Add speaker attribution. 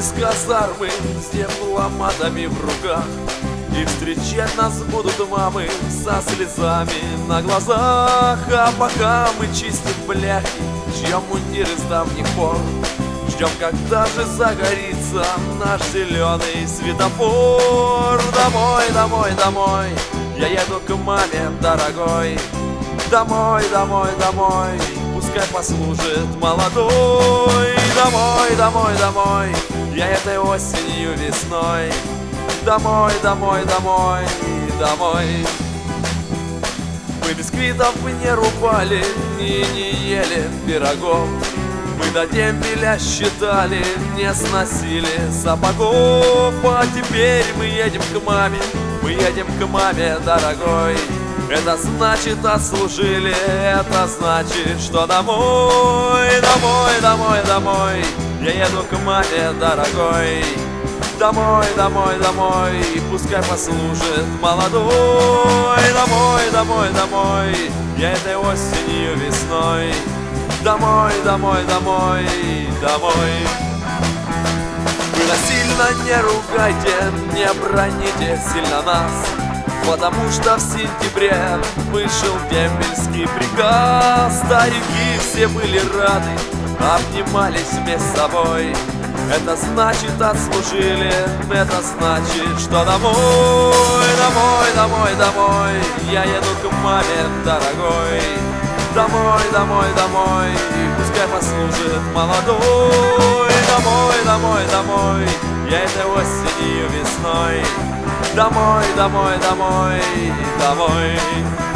Speaker 1: из казармы с дипломатами в руках, и встречать нас будут мамы со слезами на глазах. А пока мы чистим бляхи, чьем мундир из давних пор, ждем, когда же загорится наш зеленый светофор. Домой, домой, домой, я еду к маме дорогой. Домой, домой, домой, пускай послужит молодой. Домой, домой, домой, я этой осенью, весной. Домой, домой, домой, домой. Мы бисквитов не рубали и не ели пирогов, мы до дембеля считали, не сносили сапогов. А теперь мы едем к маме, мы едем к маме дорогой. Это значит отслужили, это значит, что домой. Домой, домой, домой, я еду к маме дорогой. Домой, домой, домой, пускай послужит молодой. Домой, домой, домой, я этой осенью, весной. Домой, домой, домой, домой. Вы насильно не ругайте, не броните сильно нас, потому что в сентябре вышел дембельский приказ. Старики все были рады, обнимались вместе с собой. Это значит отслужили, это значит, что домой. Домой, домой, домой, я еду к маме дорогой. Домой, домой, домой, пускай послужит молодой. Домой, домой, домой, я этой осенью, весной. Домой, домой, домой, домой.